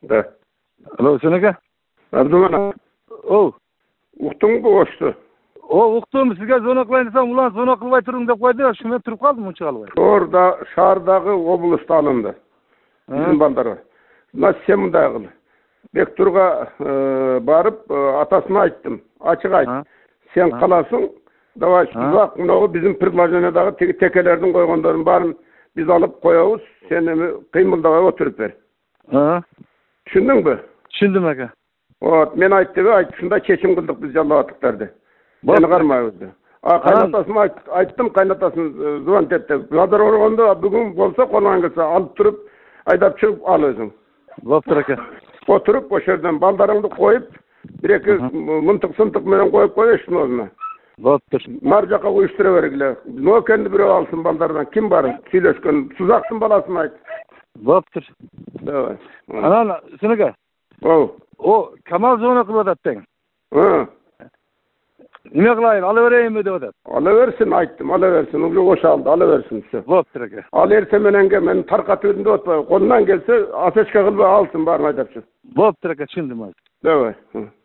Да. Алло, Сенеке? Абдуман. Оу. Уктуң бу ошто? О, уктум, сизге звонок кылайын десем, улан звонок кылбай туруң деп койду, ошо туруп калдым мынча калбай. Шаардагы облустта алынды. Bizim балдарга. Мына сен мындай кыл. Бектурга барып, атасына айттым. Ачык айт. Сен каласың, давай сузак, мынагы биздин предложениядагы теги текелердин койгондорун баарын биз алып коебуз, сен эми кыймылдабай отуруп бер. Түшүндүңбү? Түшүндүм ака. Вот, мен ушундай чечим кылдык биз жалааттыктарды. Сени кармайбыз. Кайнатасына айттым, кайнатасын звонить этти. Бадар оргондо бүгүн болсо колуңан келсе алып туруп, айдап чыгып ал өзүң. Болуптур ака. Отуруп ошол жерден балдарыңды коюп, бир-эки мынтык-сынтык менен коюп коюшсуң өзүнө. Болуптур. Нар жака уюштура бергиле. Нокенди бирөө алсын балдардан. Ким бар? Сүйлөшкөн. Сузактын баласын айт. Болуптур. Давай. Анан, Сенеке. О, Камал звонок кылып атат тең. Неме кылайын, ала берейинби деп атат. Ала берсин, айттым, ала берсин. Уже ошалды, ала берсин. Болуптур ака. Ал эрте мененге мен таркатып өтүндү отпой. Колунан келсе, асечка кылбай алсын баарын айдап чык. Болуптур ака, түшүндүм. Давай.